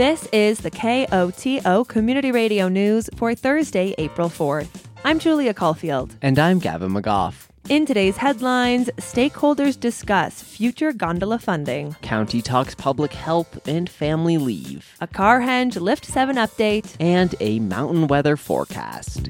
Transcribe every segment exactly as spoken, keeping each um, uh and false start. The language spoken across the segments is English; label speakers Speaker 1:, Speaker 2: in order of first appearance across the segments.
Speaker 1: This is the K O T O Community Radio News for Thursday, April fourth. I'm Julia Caulfield.
Speaker 2: And I'm Gavin McGough.
Speaker 1: In today's headlines, stakeholders discuss future gondola funding.
Speaker 2: County talks public help and family leave.
Speaker 1: A Carhenge Lift seven update.
Speaker 2: And a mountain weather forecast.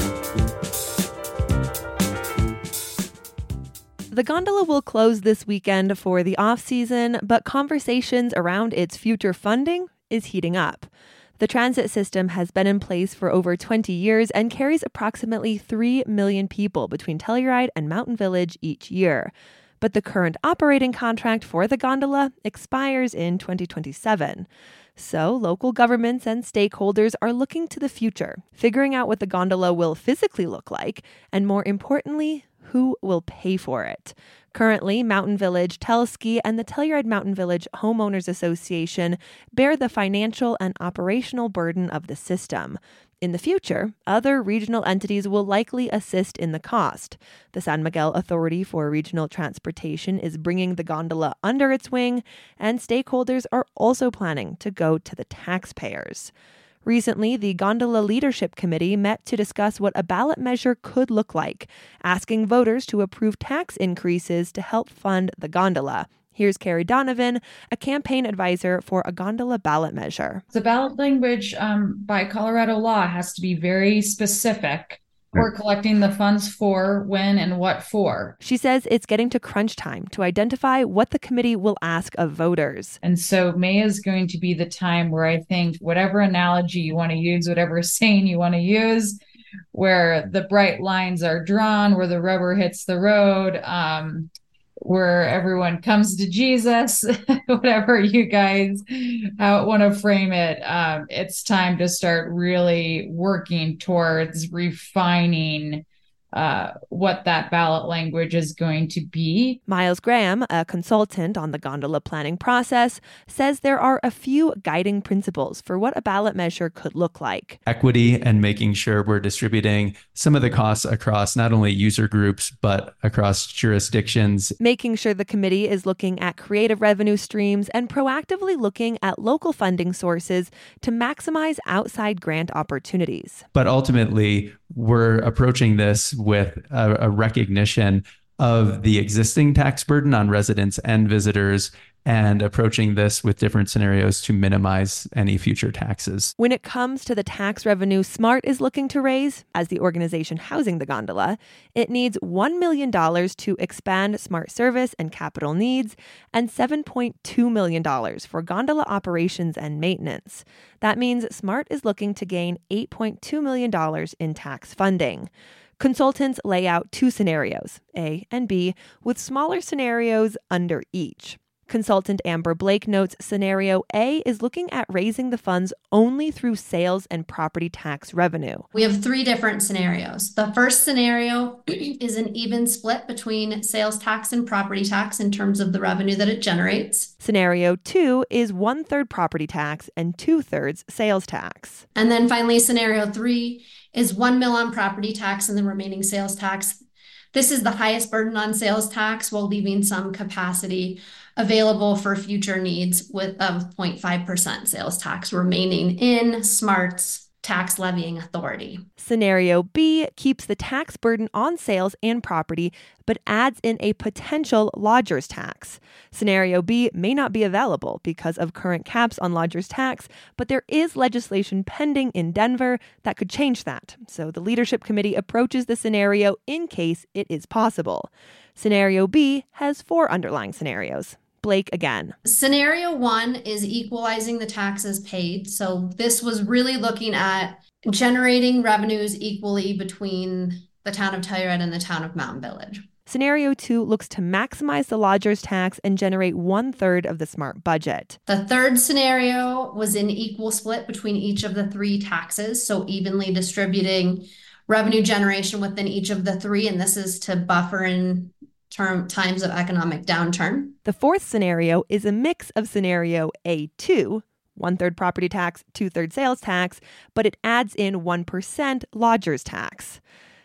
Speaker 1: The gondola will close this weekend for the off-season, but conversations around its future funding is heating up. The transit system has been in place for over twenty years and carries approximately three million people between Telluride and Mountain Village each year. But the current operating contract for the gondola expires in twenty twenty-seven. So local governments and stakeholders are looking to the future, figuring out what the gondola will physically look like, and more importantly, who will pay for it. Currently, Mountain Village, Telski, and the Telluride Mountain Village Homeowners Association bear the financial and operational burden of the system. In the future, other regional entities will likely assist in the cost. The San Miguel Authority for Regional Transportation is bringing the gondola under its wing, and stakeholders are also planning to go to the taxpayers. Recently, the Gondola Leadership Committee met to discuss what a ballot measure could look like, asking voters to approve tax increases to help fund the gondola. Here's Carrie Donovan, a campaign advisor for a gondola ballot measure.
Speaker 3: The ballot language um, by Colorado law has to be very specific. We're collecting the funds for, when, and what for.
Speaker 1: She says it's getting to crunch time to identify what the committee will ask of voters.
Speaker 3: And so May is going to be the time where I think whatever analogy you want to use, whatever saying you want to use, where the bright lines are drawn, where the rubber hits the road, um, where everyone comes to Jesus, whatever you guys uh, want to frame it, um, it's time to start really working towards refining uh, what that ballot language is going to be.
Speaker 1: Miles Graham, a consultant on the gondola planning process, says there are a few guiding principles for what a ballot measure could look like.
Speaker 4: Equity and making sure we're distributing some of the costs across not only user groups, but across jurisdictions.
Speaker 1: Making sure the committee is looking at creative revenue streams and proactively looking at local funding sources to maximize outside grant opportunities.
Speaker 4: But ultimately, we're approaching this with a, a recognition of the existing tax burden on residents and visitors, and approaching this with different scenarios to minimize any future taxes.
Speaker 1: When it comes to the tax revenue SMART is looking to raise, as the organization housing the gondola, it needs one million dollars to expand SMART service and capital needs, and seven point two million dollars for gondola operations and maintenance. That means SMART is looking to gain eight point two million dollars in tax funding. Consultants lay out two scenarios, A and B, with smaller scenarios under each. Consultant Amber Blake notes scenario A is looking at raising the funds only through sales and property tax revenue.
Speaker 5: We have three different scenarios. The first scenario is an even split between sales tax and property tax in terms of the revenue that it generates.
Speaker 1: Scenario two is one-third property tax and two-thirds sales tax.
Speaker 5: And then finally, scenario three is one mil on property tax and the remaining sales tax. This is the highest burden on sales tax while leaving some capacity available for future needs with of zero point five percent sales tax remaining in SMART's tax levying authority.
Speaker 1: Scenario B keeps the tax burden on sales and property, but adds in a potential lodger's tax. Scenario B may not be available because of current caps on lodger's tax, but there is legislation pending in Denver that could change that. So the leadership committee approaches the scenario in case it is possible. Scenario B has four underlying scenarios. Blake again.
Speaker 5: Scenario one is equalizing the taxes paid. So this was really looking at generating revenues equally between the town of Telluride and the town of Mountain Village.
Speaker 1: Scenario two looks to maximize the lodger's tax and generate one-third of the SMART budget.
Speaker 5: The third scenario was an equal split between each of the three taxes, so evenly distributing revenue generation within each of the three, and this is to buffer in term times of economic downturn.
Speaker 1: The fourth scenario is a mix of scenario A two, one-third property tax, two-thirds sales tax, but it adds in one percent lodger's tax.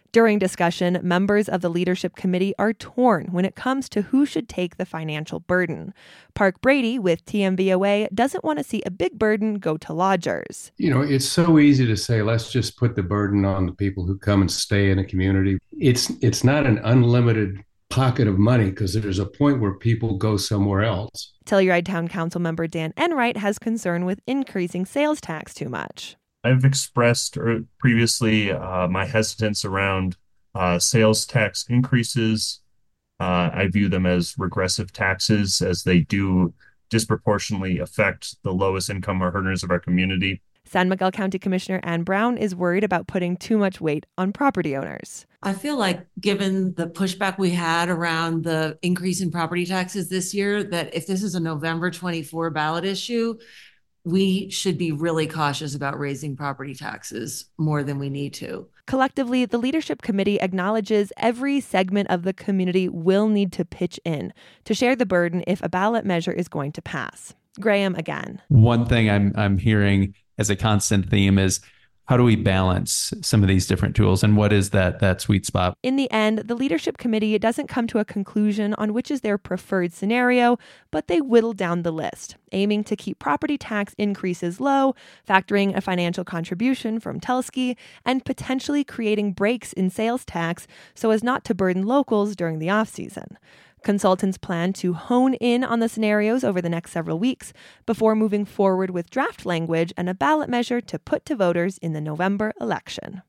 Speaker 1: During discussion, members of the leadership committee are torn when it comes to who should take the financial burden. Park Brady with T M V O A doesn't want to see a big burden go to lodgers.
Speaker 6: You know, it's so easy to say, let's just put the burden on the people who come and stay in a community. It's it's not an unlimited pocket of money because there's a point where people go somewhere else.
Speaker 1: Telluride Town Council member Dan Enright has concern with increasing sales tax too much.
Speaker 7: I've expressed or previously uh, my hesitance around uh, sales tax increases. Uh, I view them as regressive taxes as they do disproportionately affect the lowest income earners of our community.
Speaker 1: San Miguel County Commissioner Ann Brown is worried about putting too much weight on property owners.
Speaker 8: I feel like given the pushback we had around the increase in property taxes this year, that if this is a November twenty-four ballot issue, we should be really cautious about raising property taxes more than we need to.
Speaker 1: Collectively, the leadership committee acknowledges every segment of the community will need to pitch in to share the burden if a ballot measure is going to pass. Graham again.
Speaker 4: One thing I'm I'm hearing as a constant theme is, how do we balance some of these different tools, and what is that that sweet spot?
Speaker 1: In the end, the leadership committee doesn't come to a conclusion on which is their preferred scenario, but they whittle down the list, aiming to keep property tax increases low, factoring a financial contribution from Telski, and potentially creating breaks in sales tax so as not to burden locals during the off-season. Consultants plan to hone in on the scenarios over the next several weeks before moving forward with draft language and a ballot measure to put to voters in the November election.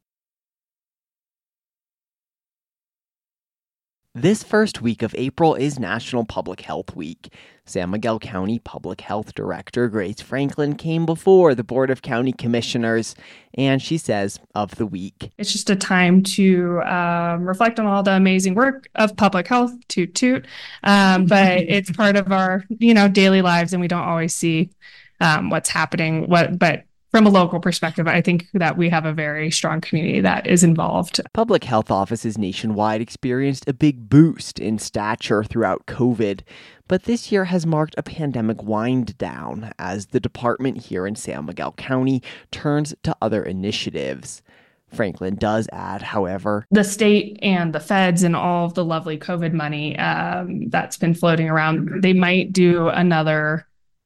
Speaker 2: This first week of April is National Public Health Week. San Miguel County Public Health Director Grace Franklin came before the Board of County Commissioners, and she says of the week,
Speaker 9: it's just a time to um, reflect on all the amazing work of public health, toot toot, um, but it's part of our, you know, daily lives, and we don't always see um, what's happening. What, but from a local perspective, I think that we have a very strong community that is involved.
Speaker 2: Public health offices nationwide experienced a big boost in stature throughout COVID, but this year has marked a pandemic wind down as the department here in San Miguel County turns to other initiatives. Franklin does add, however,
Speaker 9: the state and the feds and all of the lovely COVID money um, that's been floating around, they might do another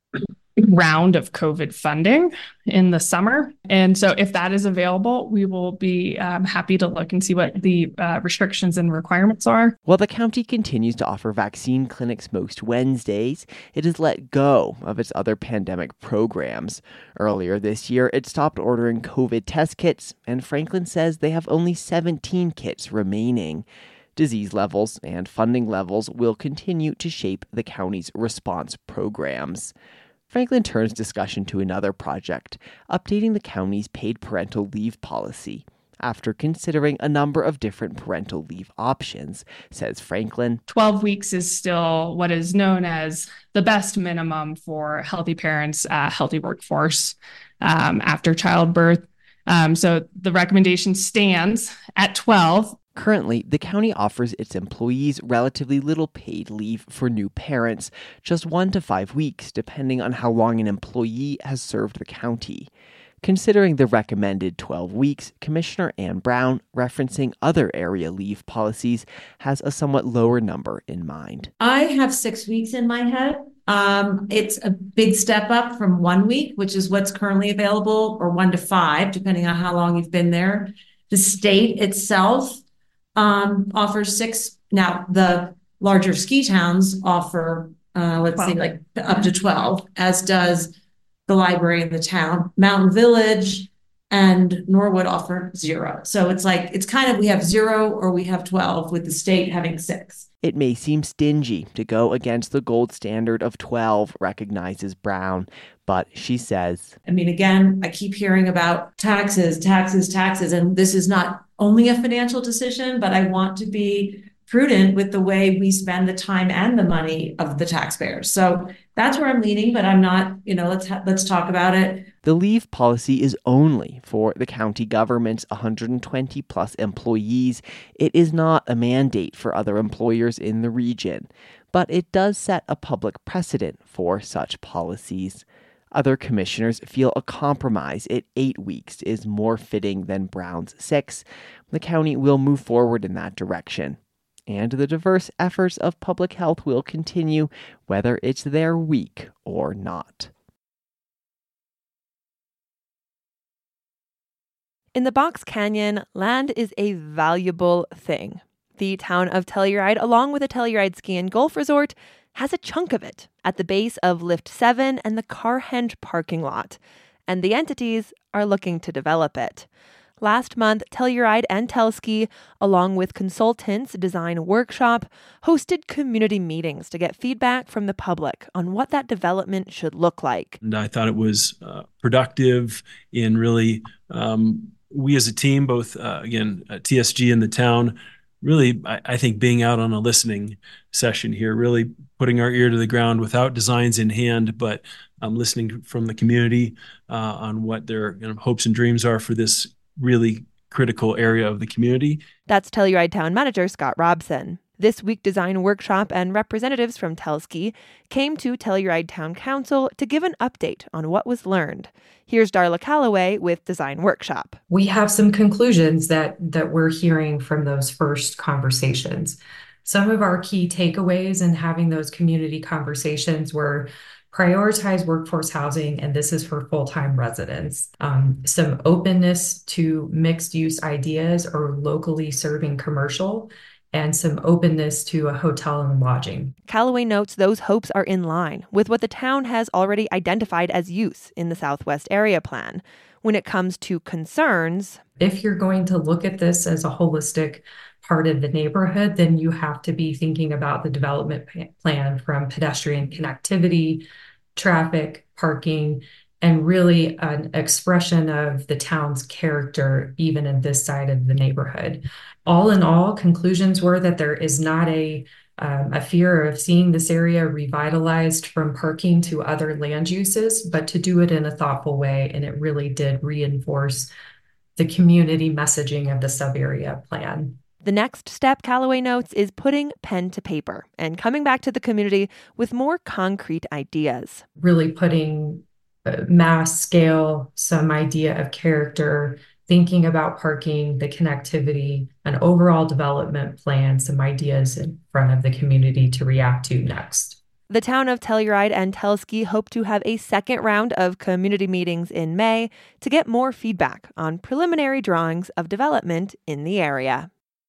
Speaker 9: round of COVID funding in the summer. And so if that is available, we will be um, happy to look and see what the uh, restrictions and requirements are.
Speaker 2: While the county continues to offer vaccine clinics most Wednesdays, it has let go of its other pandemic programs. Earlier this year, it stopped ordering COVID test kits, and Franklin says they have only seventeen kits remaining. Disease levels and funding levels will continue to shape the county's response programs. Franklin turns discussion to another project, updating the county's paid parental leave policy. After considering a number of different parental leave options, says Franklin,
Speaker 9: twelve weeks is still what is known as the best minimum for healthy parents, uh, healthy workforce um, after childbirth. Um, so the recommendation stands at twelve.
Speaker 2: Currently, the county offers its employees relatively little paid leave for new parents, just one to five weeks, depending on how long an employee has served the county. Considering the recommended twelve weeks, Commissioner Ann Brown, referencing other area leave policies, has a somewhat lower number in mind.
Speaker 8: I have six weeks in my head. Um, it's a big step up from one week, which is what's currently available, or one to five, depending on how long you've been there. The state itself um, offers six. Now, the larger ski towns offer, uh, let's twelve. Say, like up to twelve, as does the library in the town. Mountain Village and Norwood offer zero. So it's like, it's kind of, we have zero or we have twelve, with the state having six.
Speaker 2: It may seem stingy to go against the gold standard of twelve, recognizes Brown, but she says,
Speaker 8: I mean, again, I keep hearing about taxes, taxes, taxes, and this is not only a financial decision, but I want to be prudent with the way we spend the time and the money of the taxpayers. So that's where I'm leaning, but I'm not, you know, let's ha- let's talk about it.
Speaker 2: The leave policy is only for the county government's one hundred twenty plus employees. It is not a mandate for other employers in the region, but it does set a public precedent for such policies. Other commissioners feel a compromise at eight weeks is more fitting than Brown's six. The county will move forward in that direction. And the diverse efforts of public health will continue, whether it's their week or not.
Speaker 1: In the Box Canyon, land is a valuable thing. The town of Telluride, along with the Telluride Ski and Golf Resort, has a chunk of it at the base of Lift seven and the Carhenge parking lot, and the entities are looking to develop it. Last month, Telluride and Telski, along with Consultants Design Workshop, hosted community meetings to get feedback from the public on what that development should look like.
Speaker 10: And I thought it was uh, productive in really, um, we as a team, both, uh, again, uh, T S G and the town, really, I, I think being out on a listening session here, really putting our ear to the ground without designs in hand, but um, listening from the community uh, on what their you know, hopes and dreams are for this really critical area of the community.
Speaker 1: That's Telluride Town Manager Scott Robson. This week, Design Workshop and representatives from Telski came to Telluride Town Council to give an update on what was learned. Here's Darla Calloway with Design Workshop.
Speaker 11: We have some conclusions that that we're hearing from those first conversations. Some of our key takeaways in having those community conversations were prioritize workforce housing, and this is for full-time residents. Um, some openness to mixed-use ideas or locally serving commercial, and some openness to a hotel and lodging.
Speaker 1: Calloway notes those hopes are in line with what the town has already identified as use in the Southwest Area Plan. When it comes to concerns,
Speaker 11: if you're going to look at this as a holistic part of the neighborhood, then you have to be thinking about the development plan from pedestrian connectivity, traffic, parking, and really an expression of the town's character, even in this side of the neighborhood. All in all, conclusions were that there is not a um, a fear of seeing this area revitalized from parking to other land uses, but to do it in a thoughtful way. And it really did reinforce the community messaging of the sub-area plan.
Speaker 1: The next step, Calloway notes, is putting pen to paper and coming back to the community with more concrete ideas.
Speaker 11: Really putting uh, mass scale, some idea of character, thinking about parking, the connectivity, an overall development plan, some ideas in front of the community to react to next.
Speaker 1: The town of Telluride and Telski hope to have a second round of community meetings in May to get more feedback on preliminary drawings of development in the area.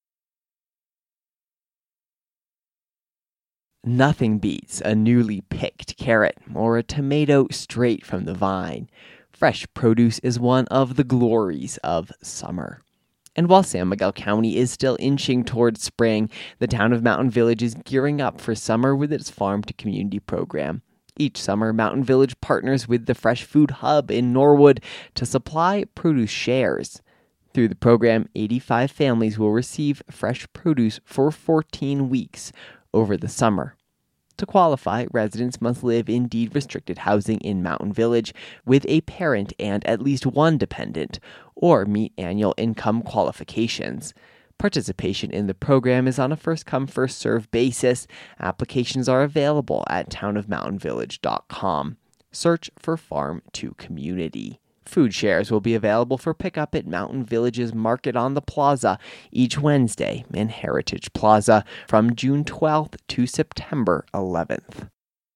Speaker 2: Nothing beats a newly picked carrot or a tomato straight from the vine. Fresh produce is one of the glories of summer. And while San Miguel County is still inching towards spring, the town of Mountain Village is gearing up for summer with its Farm to Community program. Each summer, Mountain Village partners with the Fresh Food Hub in Norwood to supply produce shares. Through the program, eighty-five families will receive fresh produce for fourteen weeks over the summer. To qualify, residents must live in deed-restricted housing in Mountain Village with a parent and at least one dependent, or meet annual income qualifications. Participation in the program is on a first-come, first-served basis. Applications are available at town of mountain village dot com. Search for Farm to Community. Food shares will be available for pickup at Mountain Village's Market on the Plaza each Wednesday in Heritage Plaza from June twelfth to September eleventh.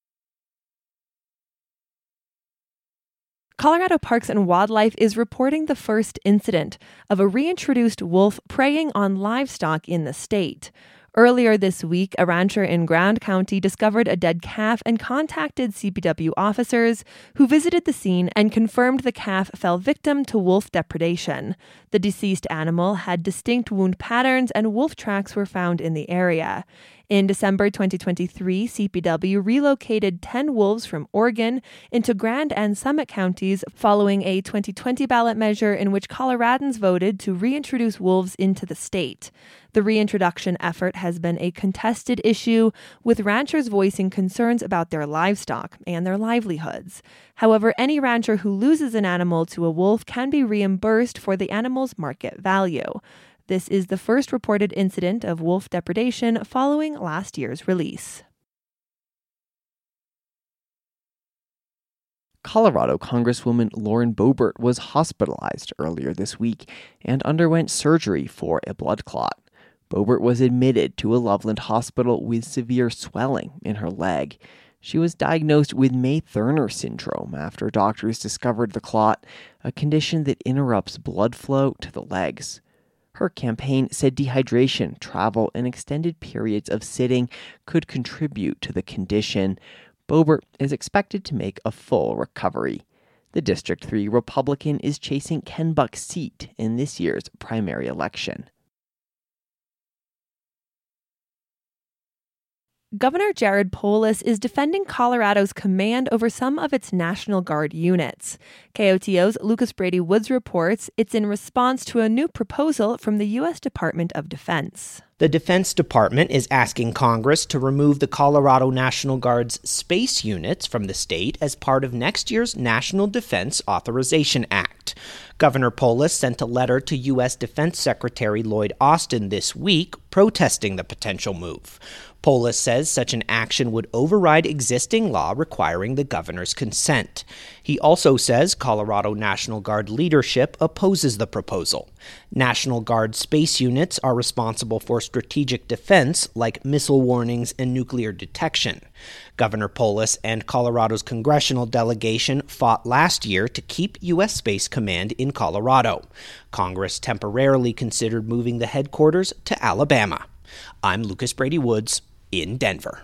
Speaker 1: Colorado Parks and Wildlife is reporting the first incident of a reintroduced wolf preying on livestock in the state. Earlier this week, a rancher in Grand County discovered a dead calf and contacted C P W officers who visited the scene and confirmed the calf fell victim to wolf depredation. The deceased animal had distinct wound patterns and wolf tracks were found in the area. In December twenty twenty-three, C P W relocated ten wolves from Oregon into Grand and Summit counties following a twenty twenty ballot measure in which Coloradans voted to reintroduce wolves into the state. The reintroduction effort has been a contested issue, with ranchers voicing concerns about their livestock and their livelihoods. However, any rancher who loses an animal to a wolf can be reimbursed for the animal's market value. This is the first reported incident of wolf depredation following last year's release.
Speaker 2: Colorado Congresswoman Lauren Boebert was hospitalized earlier this week and underwent surgery for a blood clot. Boebert was admitted to a Loveland hospital with severe swelling in her leg. She was diagnosed with May-Thurner syndrome after doctors discovered the clot, a condition that interrupts blood flow to the legs. Her campaign said dehydration, travel, and extended periods of sitting could contribute to the condition. Boebert is expected to make a full recovery. The District three Republican is chasing Ken Buck's seat in this year's primary election.
Speaker 1: Governor Jared Polis is defending Colorado's command over some of its National Guard units. K O T O's Lucas Brady Woods reports it's in response to a new proposal from the U S Department of Defense.
Speaker 12: The Defense Department is asking Congress to remove the Colorado National Guard's space units from the state as part of next year's National Defense Authorization Act. Governor Polis sent a letter to U S Defense Secretary Lloyd Austin this week protesting the potential move. Polis says such an action would override existing law requiring the governor's consent. He also says Colorado National Guard leadership opposes the proposal. National Guard space units are responsible for strategic defense like missile warnings and nuclear detection. Governor Polis and Colorado's congressional delegation fought last year to keep U S Space Command in Colorado. Congress temporarily considered moving the headquarters to Alabama. I'm Lucas Brady Woods in Denver.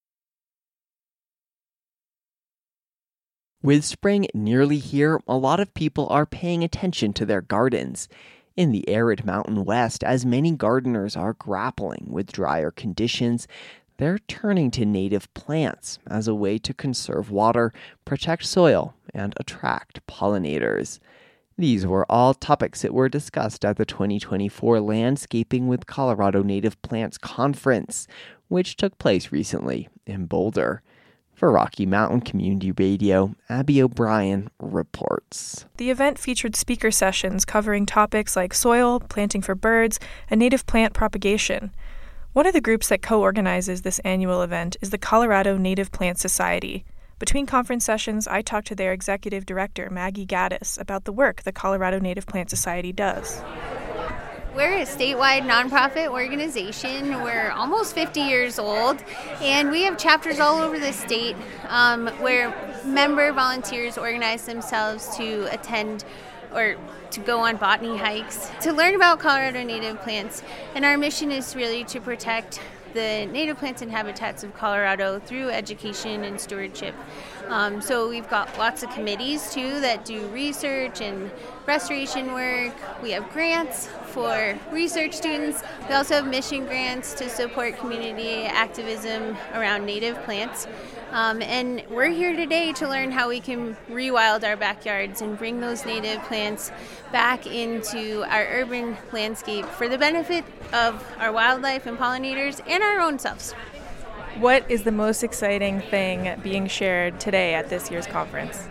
Speaker 2: With spring nearly here, a lot of people are paying attention to their gardens. In the arid Mountain West, as many gardeners are grappling with drier conditions, they're turning to native plants as a way to conserve water, protect soil, and attract pollinators. These were all topics that were discussed at the twenty twenty-four Landscaping with Colorado Native Plants Conference, which took place recently in Boulder. For Rocky Mountain Community Radio, Abby O'Brien reports.
Speaker 13: The event featured speaker sessions covering topics like soil, planting for birds, and native plant propagation. One of the groups that co-organizes this annual event is the Colorado Native Plant Society. Between conference sessions, I talked to their executive director, Maggie Gaddis, about the work the Colorado Native Plant Society does.
Speaker 14: We're a statewide nonprofit organization. We're almost fifty years old, and we have chapters all over the state um, where member volunteers organize themselves to attend or to go on botany hikes, to learn about Colorado native plants. And our mission is really to protect the native plants and habitats of Colorado through education and stewardship. Um, so we've got lots of committees, too, that do research and restoration work. We have grants for research students. We also have mission grants to support community activism around native plants. Um, and we're here today to learn how we can rewild our backyards and bring those native plants back into our urban landscape for the benefit of our wildlife and pollinators and our own selves.
Speaker 13: What is the most exciting thing being shared today at this year's conference?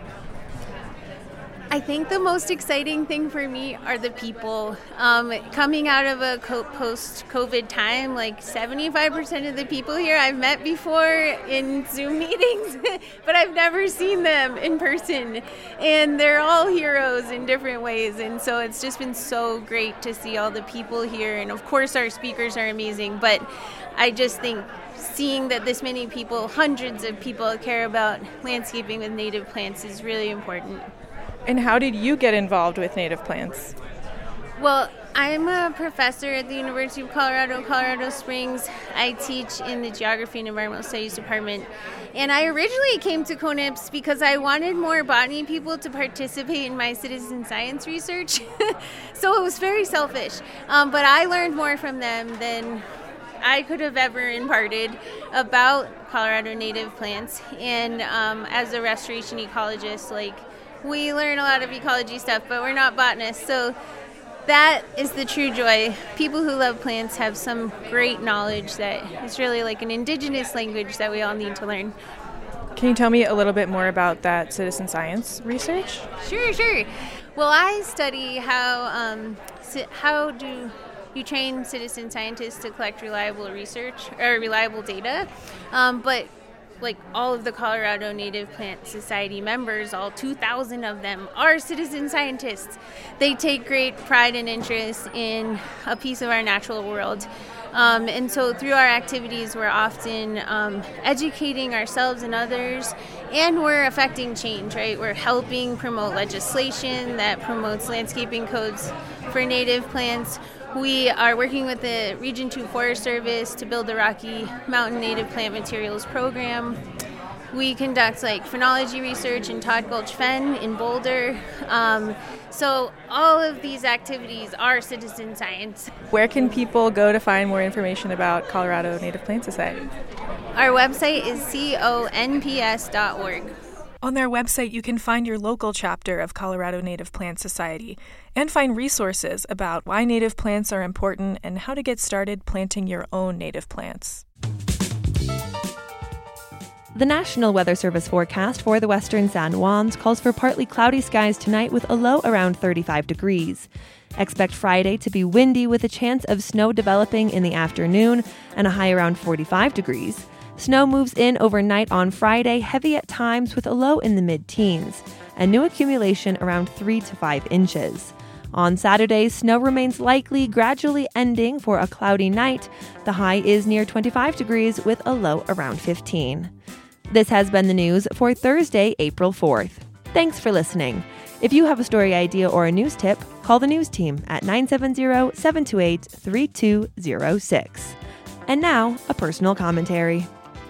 Speaker 14: I think the most exciting thing for me are the people. Um, coming out of a co- post-COVID time, like seventy-five percent of the people here I've met before in Zoom meetings, but I've never seen them in person. And they're all heroes in different ways. And so it's just been so great to see all the people here. And of course, our speakers are amazing. But I just think seeing that this many people, hundreds of people, care about landscaping with native plants is really important.
Speaker 13: And how did you get involved with native plants?
Speaker 14: Well, I'm a professor at the University of Colorado, Colorado Springs. I teach in the Geography and Environmental Studies department. And I originally came to C O N I P S because I wanted more botany people to participate in my citizen science research. So it was very selfish. Um, but I learned more from them than I could have ever imparted about Colorado native plants. And um, as a restoration ecologist, like, we learn a lot of ecology stuff, but we're not botanists. So that is the true joy. People who love plants have some great knowledge that is really like an indigenous language that we all need to learn.
Speaker 13: Can you tell me a little bit more about that citizen science research?
Speaker 14: Sure, sure. Well, I study how um, how do you train citizen scientists to collect reliable research or reliable data, um, but like all of the Colorado Native Plant Society members, all two thousand of them, are citizen scientists. They take great pride and interest in a piece of our natural world. Um, and so through our activities, we're often um, educating ourselves and others, and we're affecting change, right? We're helping promote legislation that promotes landscaping codes for native plants. We are working with the Region two Forest Service to build the Rocky Mountain Native Plant Materials Program. We conduct like phenology research in Todd Gulch Fen in Boulder. Um, so all of these activities are citizen science.
Speaker 13: Where can people go to find more information about Colorado Native Plant Society?
Speaker 14: Our website is conps dot org.
Speaker 13: On their website, you can find your local chapter of Colorado Native Plant Society and find resources about why native plants are important and how to get started planting your own native plants.
Speaker 1: The National Weather Service forecast for the western San Juans calls for partly cloudy skies tonight with a low around thirty-five degrees. Expect Friday to be windy with a chance of snow developing in the afternoon and a high around forty-five degrees. Snow moves in overnight on Friday, heavy at times with a low in the mid-teens, and new accumulation around three to five inches. On Saturday, snow remains likely, gradually ending for a cloudy night. The high is near twenty-five degrees with a low around fifteen. This has been the news for Thursday, April fourth. Thanks for listening. If you have a story idea or a news tip, call the news team at nine seven zero, seven two eight, three two zero six. And now, a personal commentary.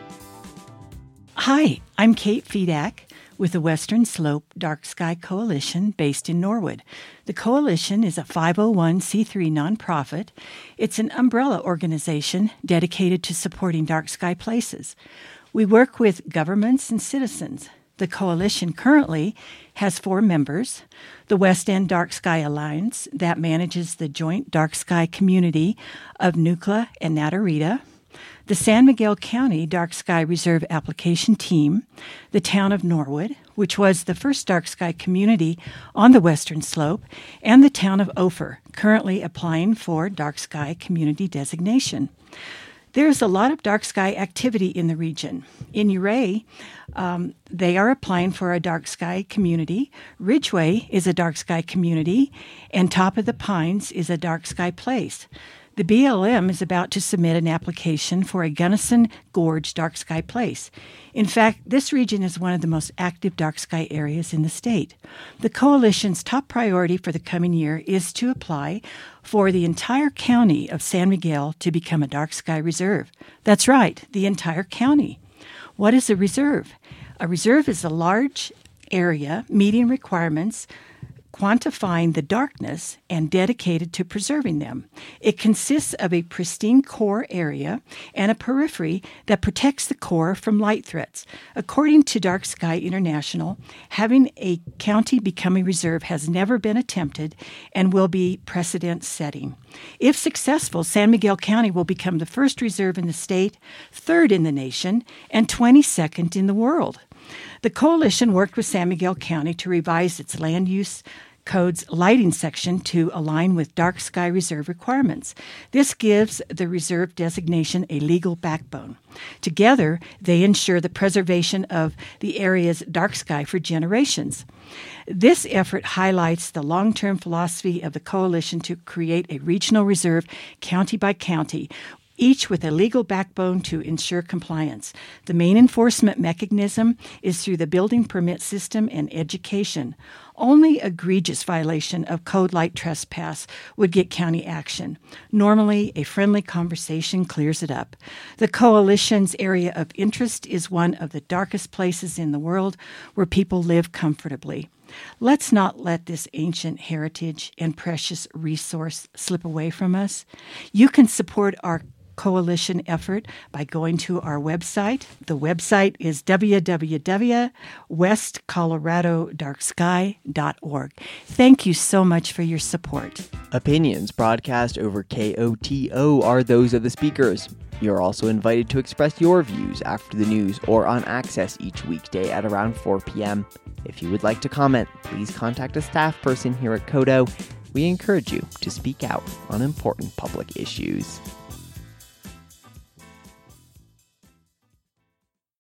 Speaker 15: Hi, I'm Kate Fedak with the Western Slope Dark Sky Coalition based in Norwood. The coalition is a five oh one c three nonprofit. It's an umbrella organization dedicated to supporting dark sky places. We work with governments and citizens. The coalition currently has four members: the West End Dark Sky Alliance, that manages the joint dark sky community of Nucla and Natarita; the San Miguel County Dark Sky Reserve Application Team; the town of Norwood, which was the first dark sky community on the Western Slope; and the town of Ophir, currently applying for dark sky community designation. There's a lot of dark sky activity in the region. In Ouray, um, they are applying for a dark sky community. Ridgeway is a dark sky community, and Top of the Pines is a dark sky place. The B L M is about to submit an application for a Gunnison Gorge dark sky place. In fact, this region is one of the most active dark sky areas in the state. The coalition's top priority for the coming year is to apply for the entire county of San Miguel to become a dark sky reserve. That's right, the entire county. What is a reserve? A reserve is a large area meeting requirements, quantifying the darkness, and dedicated to preserving them. It consists of a pristine core area and a periphery that protects the core from light threats. According to Dark Sky International, having a county become a reserve has never been attempted and will be precedent-setting. If successful, San Miguel County will become the first reserve in the state, third in the nation, and twenty-second in the world. The coalition worked with San Miguel County to revise its land use code's lighting section to align with dark sky reserve requirements. This gives the reserve designation a legal backbone. Together, they ensure the preservation of the area's dark sky for generations. This effort highlights the long-term philosophy of the coalition to create a regional reserve county by county, each with a legal backbone to ensure compliance. The main enforcement mechanism is through the building permit system and education. Only egregious violation of code like trespass would get county action. Normally, a friendly conversation clears it up. The coalition's area of interest is one of the darkest places in the world where people live comfortably. Let's not let this ancient heritage and precious resource slip away from us. You can support our coalition effort by going to our website. The website is w w w dot west colorado dark sky dot org. Thank you so much for your support.
Speaker 2: Opinions broadcast over K O T O are those of the speakers. You're also invited to express your views after the news or on Access each weekday at around four p.m. If you would like to comment, please contact a staff person here at Kodo. We encourage you to speak out on important public issues.